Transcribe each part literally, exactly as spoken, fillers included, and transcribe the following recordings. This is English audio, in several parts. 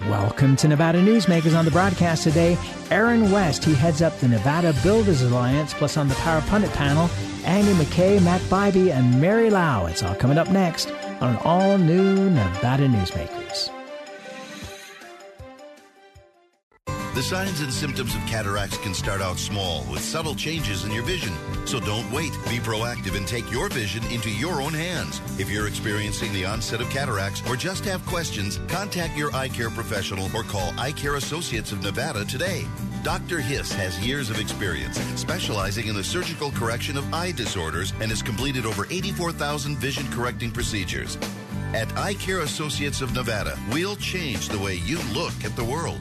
Welcome to Nevada Newsmakers. On the broadcast today, Aaron West. He heads up the Nevada Builders Alliance. Plus on the Power Pundit panel, Andy McKay, Matt Bybee, and Mary Lau. It's all coming up next on an all-new Nevada Newsmakers. The signs and symptoms of cataracts can start out small with subtle changes in your vision. So don't wait. Be proactive and take your vision into your own hands. If you're experiencing the onset of cataracts or just have questions, contact your eye care professional or call Eye Care Associates of Nevada today. Doctor Hiss has years of experience specializing in the surgical correction of eye disorders and has completed over eighty-four thousand vision-correcting procedures. At Eye Care Associates of Nevada, we'll change the way you look at the world.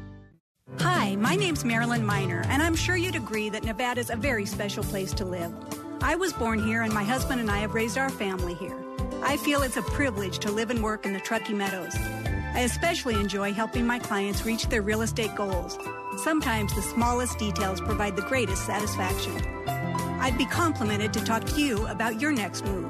Hi, my name's Marilyn Miner, and I'm sure you'd agree that Nevada's a very special place to live. I was born here, and my husband and I have raised our family here. I feel it's a privilege to live and work in the Truckee Meadows. I especially enjoy helping my clients reach their real estate goals. Sometimes the smallest details provide the greatest satisfaction. I'd be complimented to talk to you about your next move.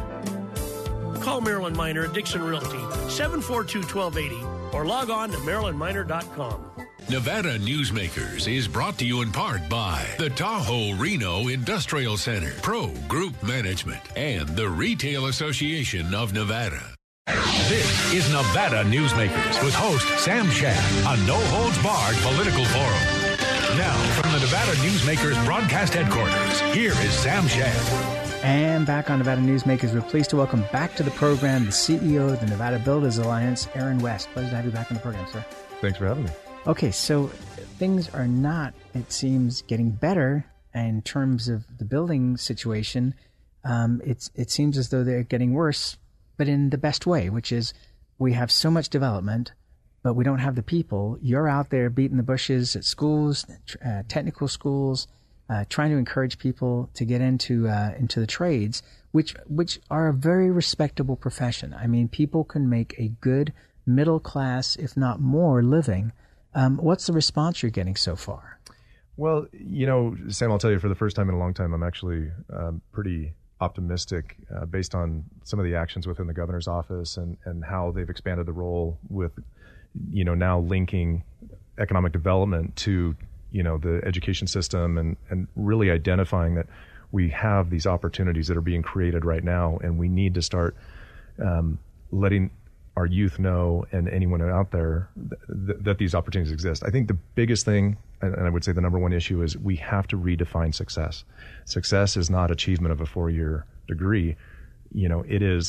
Call Marilyn Miner at Dixon Realty, seven four two, one two eight zero, or log on to marilyn miner dot com. Nevada Newsmakers is brought to you in part by the Tahoe Reno Industrial Center, Pro Group Management, and the Retail Association of Nevada. This is Nevada Newsmakers with host Sam Shad, a no-holds-barred political forum. Now, from the Nevada Newsmakers broadcast headquarters, here is Sam Shad. And back on Nevada Newsmakers, we're pleased to welcome back to the program the C E O of the Nevada Builders Alliance, Aaron West. Pleasure to have you back on the program, sir. Thanks for having me. Okay, so things are not, it seems, getting better in terms of the building situation. Um, it's it seems as though they're getting worse, but in the best way, which is we have so much development, but we don't have the people. You're out there beating the bushes at schools, uh, technical schools, uh, trying to encourage people to get into uh, into the trades, which which are a very respectable profession. I mean, people can make a good middle class, if not more, living. Um, what's the response you're getting so far? Well, you know, Sam, I'll tell you, for the first time in a long time, I'm actually um, pretty optimistic uh, based on some of the actions within the governor's office and, and how they've expanded the role with, you know, now linking economic development to, you know, the education system and, and really identifying that we have these opportunities that are being created right now, and we need to start um, letting our youth know and anyone out there th- that these opportunities exist. I think the biggest thing, and I would say the number one issue, is we have to redefine success. Success is not achievement of a four-year degree. You know, it is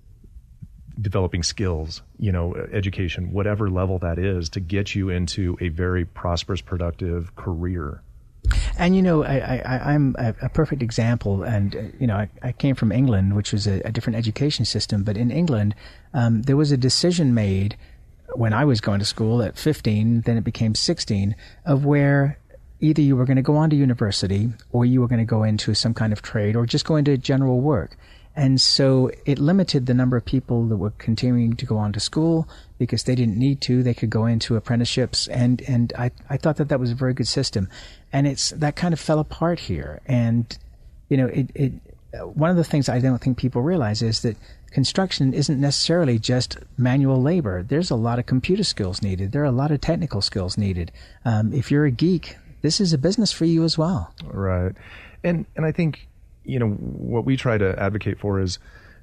developing skills, you know, education, whatever level that is, to get you into a very prosperous, productive career. And, you know, I, I, I'm a, a perfect example. And, uh, you know, I, I came from England, which was a, a different education system. But in England, um, there was a decision made when I was going to school at fifteen, then it became sixteen, of where either you were going to go on to university or you were going to go into some kind of trade or just go into general work. And so it limited the number of people that were continuing to go on to school because they didn't need to. They could go into apprenticeships. And, and I, I thought that that was a very good system. And it's that kind of fell apart here. And, you know, it, it one of the things I don't think people realize is that construction isn't necessarily just manual labor. There's a lot of computer skills needed. There are a lot of technical skills needed. Um, if you're a geek, this is a business for you as well. Right. And, and I think, you know, what we try to advocate for is,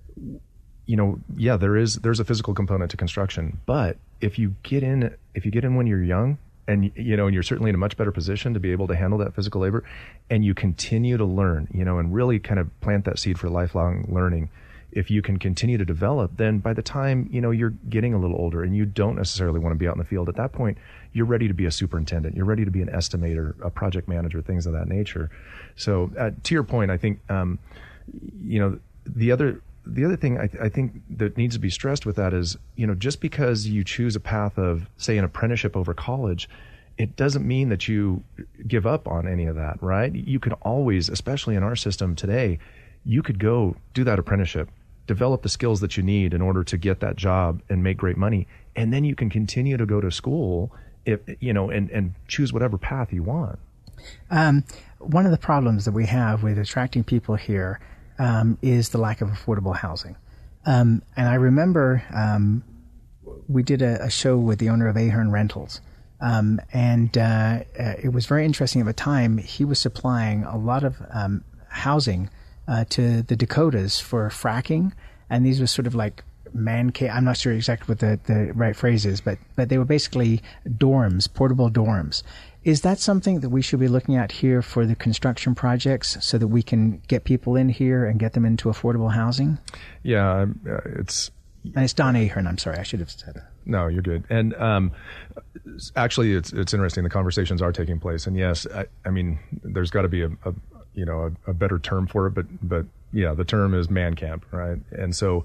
you know, yeah, there is, there's a physical component to construction, but if you get in, if you get in when you're young and, you know, and you're certainly in a much better position to be able to handle that physical labor, and you continue to learn, you know, and really kind of plant that seed for lifelong learning. If you can continue to develop, then by the time, you know, you're getting a little older and you don't necessarily want to be out in the field, at that point, you're ready to be a superintendent. You're ready to be an estimator, a project manager, things of that nature. So uh, to your point, I think, um, you know, the other the other thing I, th- I think that needs to be stressed with that is, you know, just because you choose a path of, say, an apprenticeship over college, it doesn't mean that you give up on any of that, right? You could always, especially in our system today, you could go do that apprenticeship, develop the skills that you need in order to get that job and make great money. And then you can continue to go to school, if, you know, and, and choose whatever path you want. Um, one of the problems that we have with attracting people here um, is the lack of affordable housing. Um, and I remember um, we did a, a show with the owner of Ahern Rentals. Um, and uh, uh, it was very interesting at the time. He was supplying a lot of um, housing uh, to the Dakotas for fracking. And these were sort of like man cave. I'm not sure exactly what the, the right phrase is, but, but they were basically dorms, portable dorms. Is that something that we should be looking at here for the construction projects so that we can get people in here and get them into affordable housing? Yeah, uh, it's... And it's Don Ahern. I'm sorry, I should have said that. No, you're good. And um, actually, it's it's interesting. The conversations are taking place. And yes, I, I mean, there's got to be a, a you know a, a better term for it. But but yeah, the term is man camp, right? And so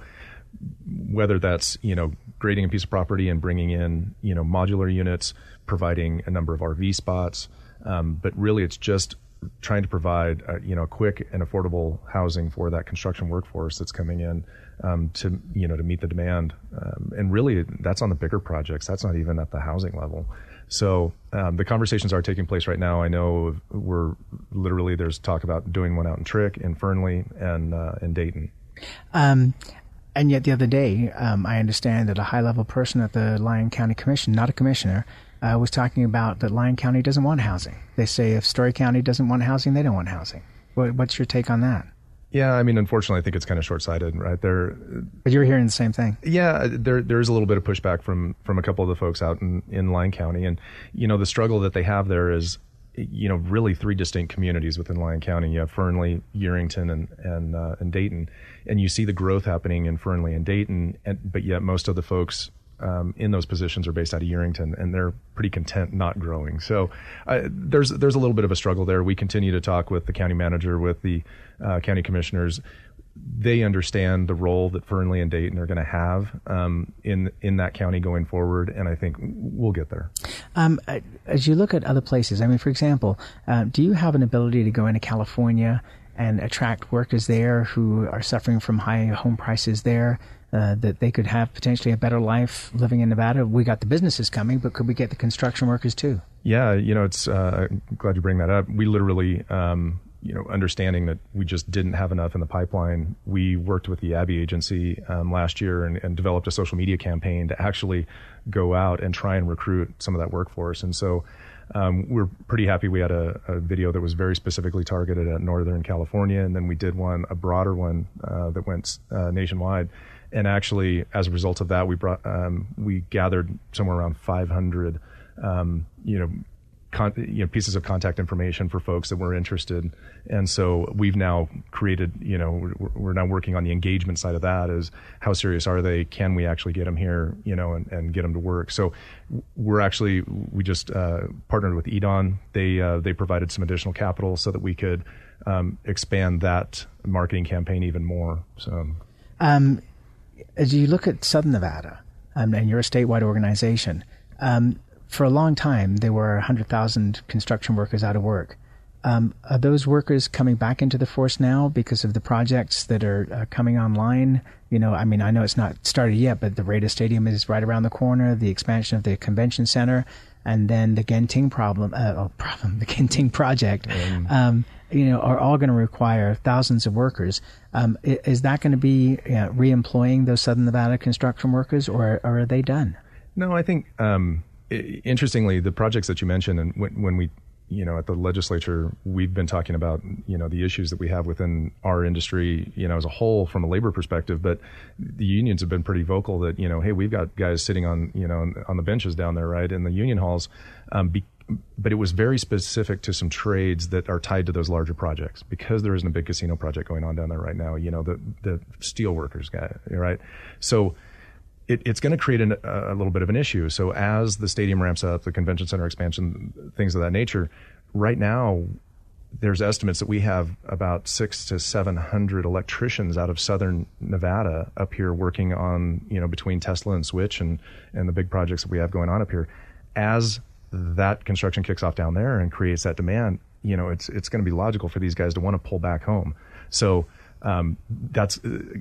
whether that's you know grading a piece of property and bringing in you know modular units, providing a number of R V spots, um, but really it's just trying to provide a, you know quick and affordable housing for that construction workforce that's coming in um, to you know to meet the demand, um, and really that's on the bigger projects. That's not even at the housing level. So um, the conversations are taking place right now. I know we're literally there's talk about doing one out in Trick, in Fernley, and uh, in Dayton. Um, and yet the other day, um, I understand that a high-level person at the Lyon County Commission, not a commissioner, uh, was talking about that Lyon County doesn't want housing. They say if Story County doesn't want housing, they don't want housing. What, what's your take on that? Yeah, I mean, unfortunately, I think it's kind of short-sighted, right? There, but you're hearing the same thing. Yeah, there there is a little bit of pushback from from a couple of the folks out in, in Lyon County, and you know the struggle that they have there is, you know, really three distinct communities within Lyon County. You have Fernley, Yerington, and and uh, and Dayton, and you see the growth happening in Fernley and Dayton, and, but yet most of the folks Um, in those positions are based out of Yerington, and they're pretty content not growing. So uh, there's there's a little bit of a struggle there. We continue to talk with the county manager, with the uh, county commissioners. They understand the role that Fernley and Dayton are going to have um, in in that county going forward, and I think we'll get there. Um, as you look at other places, I mean, for example, uh, do you have an ability to go into California and attract workers there who are suffering from high home prices there? Uh, that they could have potentially a better life living in Nevada. We got the businesses coming, but could we get the construction workers too? Yeah, you know, it's. Uh, I'm glad you bring that up. We literally, um, you know, understanding that we just didn't have enough in the pipeline, we worked with the Abbey Agency um, last year and, and developed a social media campaign to actually go out and try and recruit some of that workforce. And so um, we're pretty happy. We had a, a video that was very specifically targeted at Northern California, and then we did one, a broader one uh, that went uh, nationwide. And actually, as a result of that, we brought um, we gathered somewhere around five hundred, um, you know, con- you know, pieces of contact information for folks that were interested. And so we've now created, you know, we're, we're now working on the engagement side of that. Is how serious are they? Can we actually get them here, you know, and, and get them to work? So we're actually we just uh, partnered with E D O N. They uh, they provided some additional capital so that we could um, expand that marketing campaign even more. So. Um, As you look at Southern Nevada, um, and you're a statewide organization, um, for a long time there were one hundred thousand construction workers out of work. Um, are those workers coming back into the force now because of the projects that are uh, coming online? You know, I mean, I know it's not started yet, but the Raiders Stadium is right around the corner, the expansion of the convention center, and then the Genting problem, uh, oh, problem, the Genting project, mm. um, you know, are all going to require thousands of workers. Um, is that going to be you know, re-employing those Southern Nevada construction workers, or, or are they done? No, I think, um, I- interestingly, the projects that you mentioned, and when, when we, you know, at the legislature, we've been talking about, you know, the issues that we have within our industry, you know, as a whole from a labor perspective, but the unions have been pretty vocal that, you know, hey, we've got guys sitting on, you know, on the benches down there, right, in the union halls, um, be, but it was very specific to some trades that are tied to those larger projects because there isn't a big casino project going on down there right now, you know, the, the steel workers guy, right? So it, it's going to create an, a little bit of an issue. So as the stadium ramps up, the convention center expansion, things of that nature, right now, there's estimates that we have about six to seven hundred electricians out of Southern Nevada up here working on, you know, between Tesla and Switch and, and the big projects that we have going on up here. As that construction kicks off down there and creates that demand, you know, it's it's going to be logical for these guys to want to pull back home. So um, that's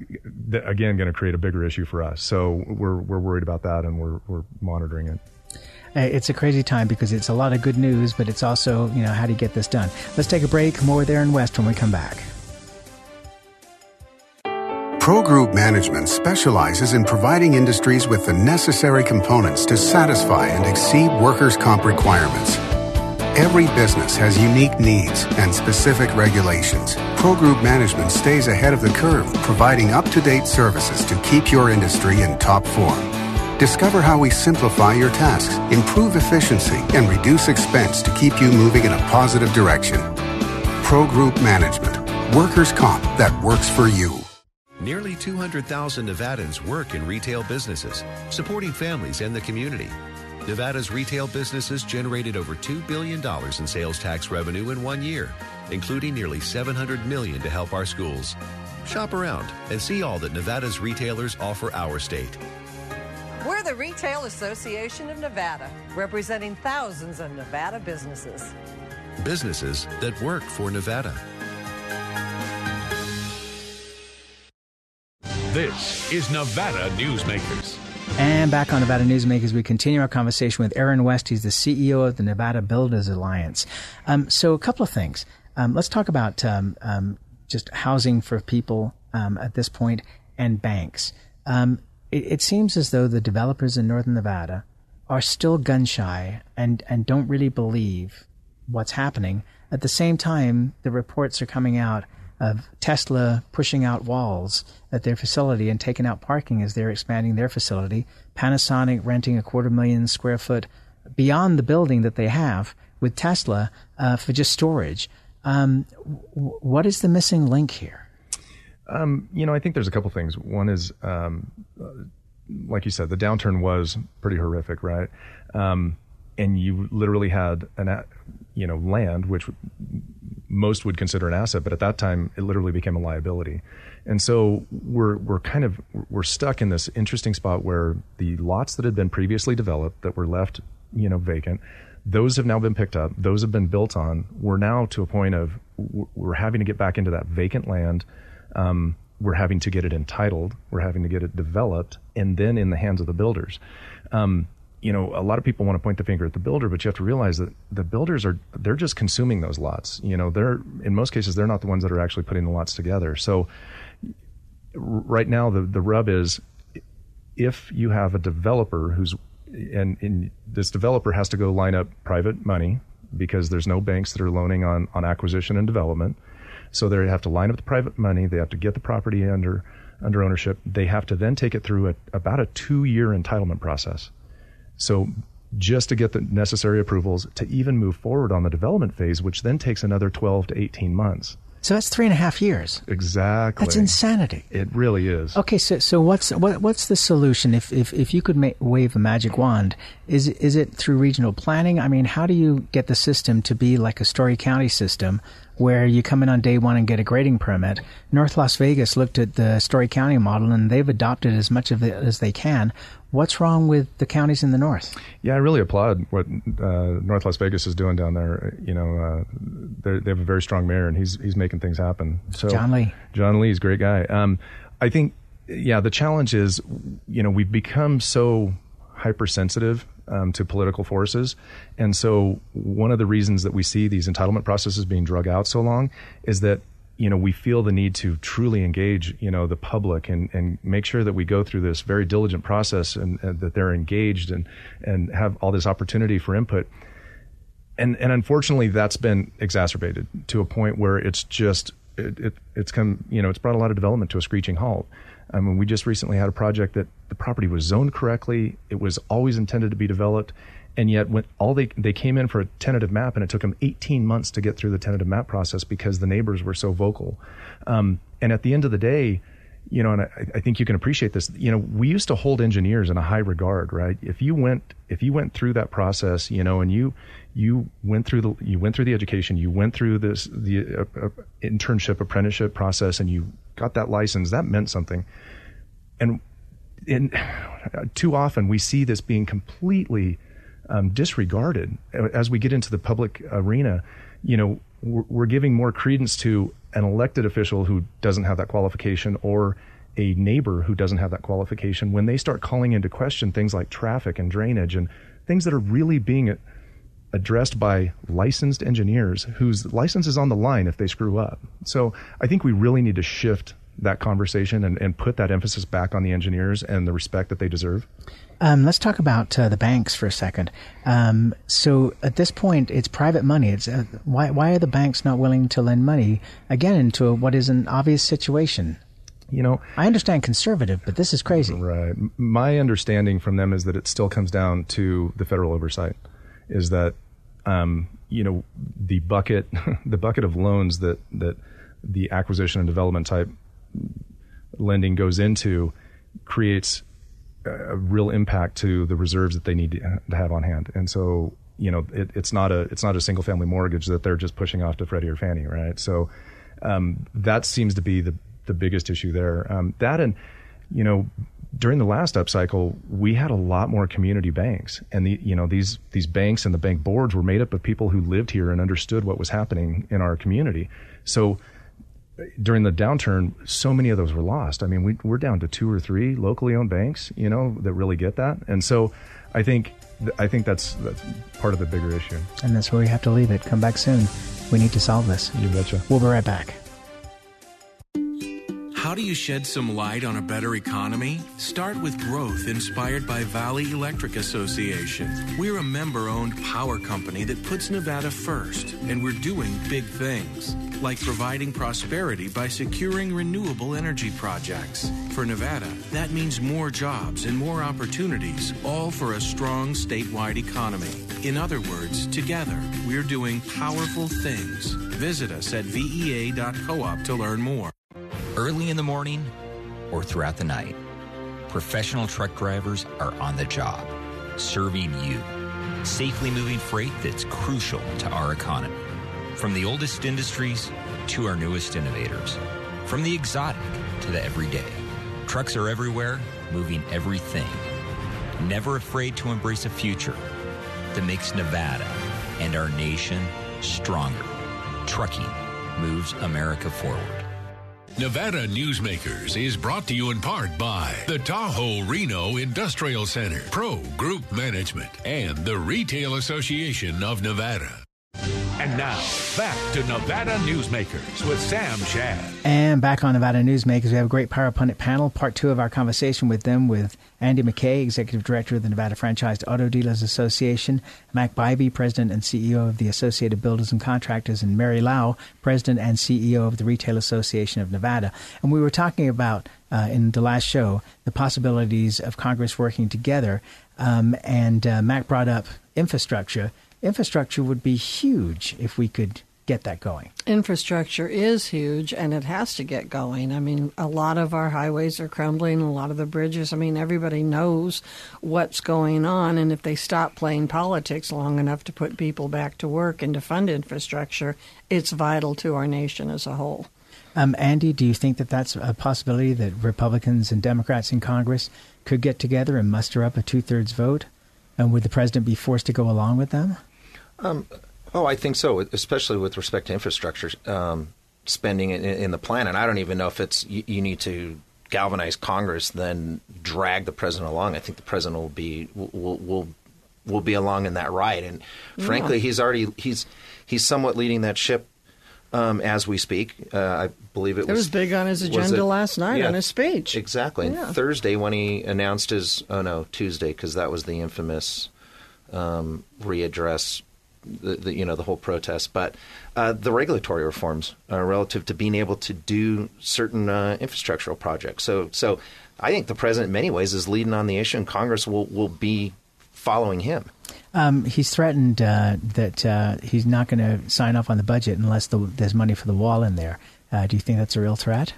uh, again going to create a bigger issue for us. So we're we're worried about that, and we're we're monitoring it. It's a crazy time because it's a lot of good news, but it's also, you know, how do you get this done? Let's take a break. More There in West when we come back. Pro Group Management specializes in providing industries with the necessary components to satisfy and exceed workers' comp requirements. Every business has unique needs and specific regulations. Pro Group Management stays ahead of the curve, providing up-to-date services to keep your industry in top form. Discover how we simplify your tasks, improve efficiency, and reduce expense to keep you moving in a positive direction. Pro Group Management. Workers' comp that works for you. Nearly two hundred thousand Nevadans work in retail businesses, supporting families and the community. Nevada's retail businesses generated over two billion dollars in sales tax revenue in one year, including nearly seven hundred million dollars to help our schools. Shop around and see all that Nevada's retailers offer our state. We're the Retail Association of Nevada, representing thousands of Nevada businesses. Businesses that work for Nevada. This is Nevada Newsmakers. And back on Nevada Newsmakers, we continue our conversation with Aaron West. He's the C E O of the Nevada Builders Alliance. Um, so a couple of things. Um, let's talk about um, um, just housing for people um, at this point and banks. Um, it, it seems as though the developers in Northern Nevada are still gun shy and, and don't really believe what's happening. At the same time, the reports are coming out of Tesla pushing out walls at their facility and taking out parking as they're expanding their facility, Panasonic renting a quarter million square foot beyond the building that they have with Tesla uh, for just storage. Um, w- what is the missing link here? Um, you know, I think there's a couple things. One is, um, like you said, the downturn was pretty horrific, right? Um, and you literally had an, you know, land, which most would consider an asset, but at that time it literally became a liability. And so we're we're kind of we're stuck in this interesting spot where the lots that had been previously developed that were left, you know, vacant, those have now been picked up, those have been built on. We're now to a point of we're having to get back into that vacant land. Um, we're having to get it entitled, we're having to get it developed, and then in the hands of the builders. Um, You know, a lot of people want to point the finger at the builder, but you have to realize that the builders are, they're just consuming those lots. You know, they're, in most cases, they're not the ones that are actually putting the lots together. So right now, the, the rub is if you have a developer who's, and, and this developer has to go line up private money because there's no banks that are loaning on, on acquisition and development. So they have to line up the private money. They have to get the property under, under ownership. They have to then take it through a, about a two-year entitlement process. So just to get the necessary approvals to even move forward on the development phase, which then takes another twelve to eighteen months. So that's three and a half years. Exactly. That's insanity. It really is. Okay, so so what's what, what's the solution? If if if you could ma- wave a magic wand, is is it through regional planning? I mean, how do you get the system to be like a Story County system, where you come in on day one and get a grading permit? North Las Vegas looked at the Story County model, and they've adopted as much of it as they can. What's wrong with the counties in the north? Yeah, I really applaud what uh, North Las Vegas is doing down there. You know, uh, they have a very strong mayor, and he's he's making things happen. So John Lee. John Lee's a great guy. Um, I think, yeah, the challenge is, you know, we've become so hypersensitive um, to political forces, and so one of the reasons that we see these entitlement processes being drug out so long is that, you know, we feel the need to truly engage, you know, the public and, and make sure that we go through this very diligent process and, and that they're engaged and, and have all this opportunity for input. And, and unfortunately, that's been exacerbated to a point where it's just, it, it, it's come, you know, it's brought a lot of development to a screeching halt. I mean, we just recently had a project that the property was zoned correctly. It was always intended to be developed. And yet, when all they they came in for a tentative map, and it took them eighteen months to get through the tentative map process because the neighbors were so vocal. Um, and at the end of the day, you know, and I, I think you can appreciate this. You know, we used to hold engineers in a high regard, right? If you went if you went through that process, you know, and you you went through the you went through the education, you went through this the uh, uh, internship apprenticeship process, and you got that license, that meant something. And in too often we see this being completely Um, disregarded as we get into the public arena. You know, we're, we're giving more credence to an elected official who doesn't have that qualification or a neighbor who doesn't have that qualification when they start calling into question things like traffic and drainage and things that are really being addressed by licensed engineers whose license is on the line if they screw up. So I think we really need to shift that conversation and, and put that emphasis back on the engineers and the respect that they deserve? Um, let's talk about uh, the banks for a second. Um, so at this point, it's private money. It's uh, why why are the banks not willing to lend money again into what is an obvious situation? You know, I understand conservative, but this is crazy. Right. My understanding from them is that it still comes down to the federal oversight. Is that um, you know the bucket the bucket of loans that that the acquisition and development type lending goes into creates a real impact to the reserves that they need to have on hand. And so, you know, it, it's not a it's not a single family mortgage that they're just pushing off to Freddie or Fannie, right? So um, that seems to be the the biggest issue there. Um, that and, you know, during the last upcycle, we had a lot more community banks, and the you know these these banks and the bank boards were made up of people who lived here and understood what was happening in our community. So during the downturn, so many of those were lost. I mean, we, we're down to two or three locally owned banks, you know, that really get that. And so I think I think that's, that's part of the bigger issue. And that's where we have to leave it. Come back soon. We need to solve this. You betcha. We'll be right back. How do you shed some light on a better economy? Start with growth inspired by Valley Electric Association. We're a member-owned power company that puts Nevada first, and we're doing big things, like providing prosperity by securing renewable energy projects. For Nevada, that means more jobs and more opportunities, all for a strong statewide economy. In other words, together, we're doing powerful things. Visit us at V E A dot coop to learn more. Early in the morning or throughout the night, professional truck drivers are on the job, serving you, safely moving freight that's crucial to our economy. From the oldest industries to our newest innovators, from the exotic to the everyday, trucks are everywhere, moving everything. Never afraid to embrace a future that makes Nevada and our nation stronger. Trucking moves America forward. Nevada Newsmakers is brought to you in part by the Tahoe Reno Industrial Center, Pro Group Management, and the Retail Association of Nevada. And now, back to Nevada Newsmakers with Sam Shad. And back on Nevada Newsmakers, we have a great Power Pundit panel. Part two of our conversation with them with Andy McKay, Executive Director of the Nevada Franchised Auto Dealers Association, Mac Bybee, President and C E O of the Associated Builders and Contractors, and Mary Lau, President and C E O of the Retail Association of Nevada. And we were talking about, uh, in the last show, the possibilities of Congress working together. Um, and uh, Mac brought up infrastructure. Infrastructure would be huge if we could get that going. Infrastructure is huge, and it has to get going. I mean, a lot of our highways are crumbling, a lot of the bridges. I mean, everybody knows what's going on, and if they stop playing politics long enough to put people back to work and to fund infrastructure, it's vital to our nation as a whole. Um, Andy, do you think that that's a possibility that Republicans and Democrats in Congress could get together and muster up a two-thirds vote? And would the president be forced to go along with them? Um, oh, I think so, especially with respect to infrastructure um, spending in, in the plan. And I don't even know if it's you, you need to galvanize Congress, then drag the president along. I think the president will be will will will be along in that ride. And yeah. frankly, he's already he's he's somewhat leading that ship um, as we speak. Uh, I believe it was. It was big on his agenda it, last night yeah, on his speech. Exactly. Yeah. And Thursday when he announced his oh no Tuesday because that was the infamous um, readdress. The, the you know the whole protest, but uh, the regulatory reforms uh, relative to being able to do certain uh, infrastructural projects. So so I think the president in many ways is leading on the issue, and Congress will, will be following him. Um, he's threatened uh, that uh, he's not going to sign off on the budget unless the, there's money for the wall in there. Uh, do you think that's a real threat?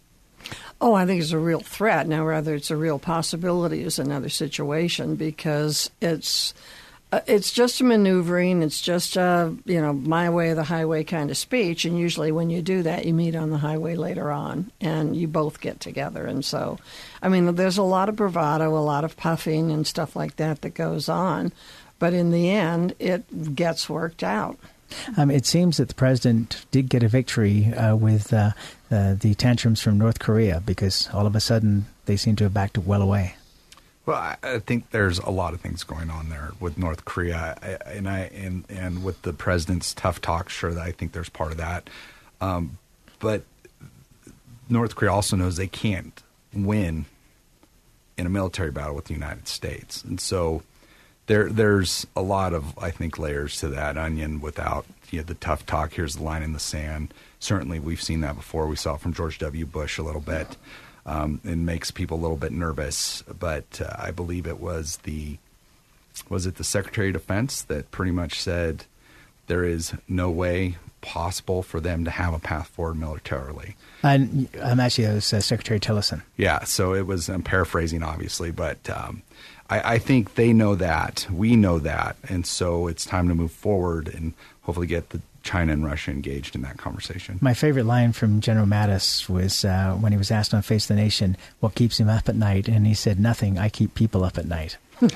Oh, I think it's a real threat. Now, whether it's a real possibility is another situation because it's. Uh, it's just a maneuvering. It's just a, you know, my way or the highway kind of speech. And usually when you do that, you meet on the highway later on and you both get together. And so, I mean, there's a lot of bravado, a lot of puffing and stuff like that that goes on. But in the end, it gets worked out. Um, it seems that the president did get a victory uh, with uh, uh, the tantrums from North Korea because all of a sudden they seem to have backed well away. Well, I, I think there's a lot of things going on there with North Korea, I, and I and and with the president's tough talk. Sure, that I think there's part of that, um, but North Korea also knows they can't win in a military battle with the United States. And so there there's a lot of, I think, layers to that onion without you know, the tough talk, here's the line in the sand. Certainly we've seen that before. We saw it from George W. Bush a little bit. Um, it makes people a little bit nervous. But uh, I believe it was the, was it the Secretary of Defense that pretty much said there is no way possible for them to have a path forward militarily. And um, actually, it was uh, Secretary Tillerson. Yeah, so it was, I'm paraphrasing, obviously, but um, I, I think they know that. We know that. And so it's time to move forward and hopefully get the China and Russia engaged in that conversation. My favorite line from General Mattis was uh, when he was asked on Face the Nation what keeps him up at night, and he said, nothing, I keep people up at night.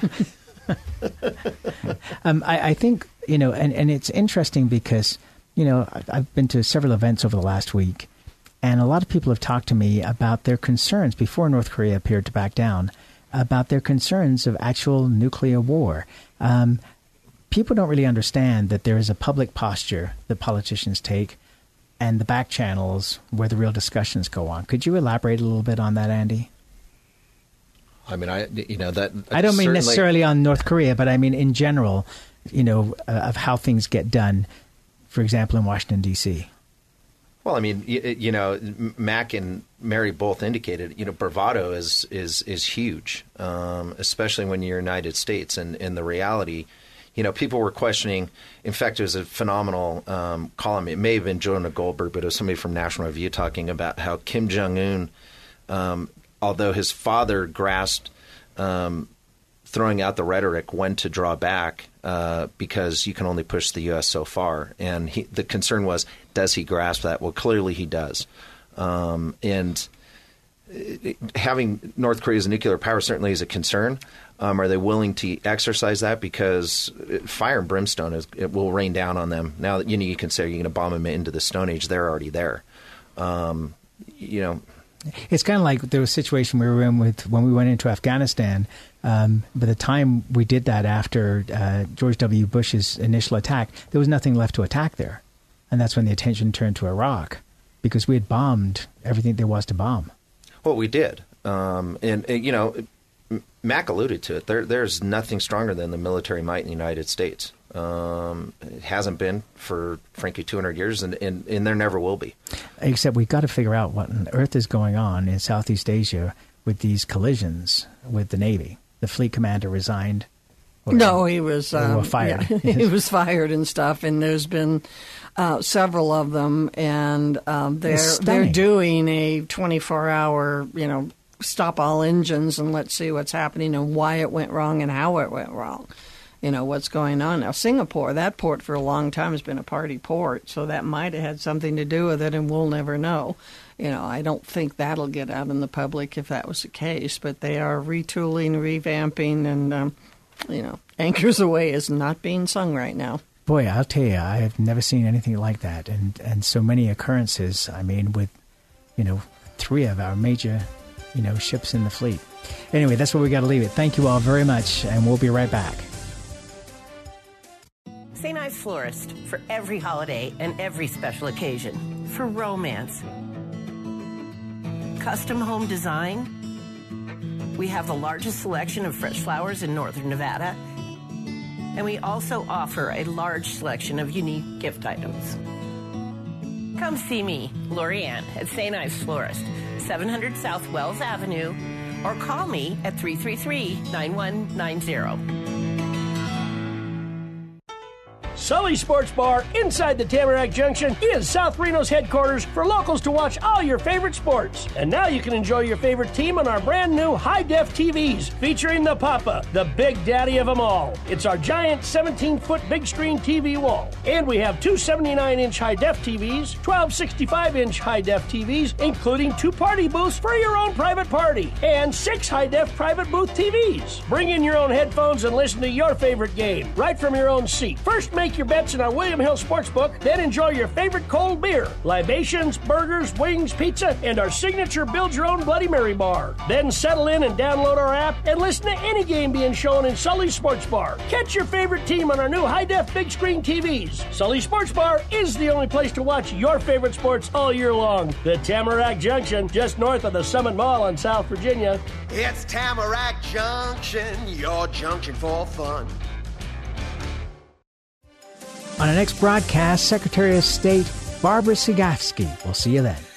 um, I, I think, you know, and, and it's interesting because, you know, I've been to several events over the last week, and a lot of people have talked to me about their concerns before North Korea appeared to back down, about their concerns of actual nuclear war. Um, people don't really understand that there is a public posture that politicians take and the back channels where the real discussions go on. Could you elaborate a little bit on that, Andy? I mean, I you know that I don't mean necessarily on North Korea, but I mean in general, you know, uh, of how things get done. For example, in Washington D C. Well, I mean, you, you know, Mac and Mary both indicated, you know, bravado is is is huge, um, especially when you're United States, and and the reality. You know, people were questioning. In fact, it was a phenomenal um, column. It may have been Jonah Goldberg, but it was somebody from National Review talking about how Kim Jong-un, um, although his father grasped um, throwing out the rhetoric when to draw back uh, because you can only push the U S so far. And he, the concern was, does he grasp that? Well, clearly he does. Um, and it, having North Korea as a nuclear power certainly is a concern. Um, are they willing to exercise that? Because fire and brimstone is, it will rain down on them. Now that you know you can say you're going to bomb them into the Stone Age, they're already there. Um, you know, it's kind of like there was a situation we were in with when we went into Afghanistan. Um, by the time we did that after uh, George W. Bush's initial attack, there was nothing left to attack there, and that's when the attention turned to Iraq because we had bombed everything there was to bomb. Well, we did, um, and, and you know. Mac alluded to it. There, there's nothing stronger than the military might in the United States. Um, it hasn't been for, frankly, two hundred years, and, and, and there never will be. Except we've got to figure out what on earth is going on in Southeast Asia with these collisions with the Navy. The fleet commander resigned. Or, no, he was um, fired. Yeah, he was fired and stuff, and there's been uh, several of them, and um, they're they're doing a twenty-four hour, you know, stop all engines and let's see what's happening and why it went wrong and how it went wrong. You know, what's going on. Now, Singapore, that port for a long time has been a party port, so that might have had something to do with it, and we'll never know. You know, I don't think that'll get out in the public if that was the case, but they are retooling, revamping, and, um, you know, Anchors Away is not being sung right now. Boy, I'll tell you, I have never seen anything like that, and, and so many occurrences. I mean, with, you know, three of our major you know, ships in the fleet. Anyway, that's where we got to leave it. Thank you all very much, and we'll be right back. Saint Ives Florist, for every holiday and every special occasion. For romance. Custom home design. We have the largest selection of fresh flowers in northern Nevada. And we also offer a large selection of unique gift items. Come see me, Lori Ann, at Saint Ives Florist, seven hundred South Wells Avenue, or call me at three three three, nine one nine zero. Sully Sports Bar inside the Tamarack Junction is South Reno's headquarters for locals to watch all your favorite sports. And now you can enjoy your favorite team on our brand new high-def T Vs featuring the Papa, the big daddy of them all. It's our giant seventeen foot big screen T V wall. And we have two seventy-nine inch high-def T Vs, twelve sixty-five inch high-def T Vs, including two party booths for your own private party, and six high-def private booth T Vs. Bring in your own headphones and listen to your favorite game right from your own seat. First Make make your bets in our William Hill Sportsbook, then enjoy your favorite cold beer, libations, burgers, wings, pizza, and our signature build-your-own Bloody Mary bar. Then settle in and download our app and listen to any game being shown in Sully's Sports Bar. Catch your favorite team on our new high-def big screen T Vs. Sully's Sports Bar is the only place to watch your favorite sports all year long. The Tamarack Junction, just north of the Summit Mall in South Virginia. It's Tamarack Junction, your junction for fun. On the next broadcast, Secretary of State Barbara Cegavske. We'll see you then.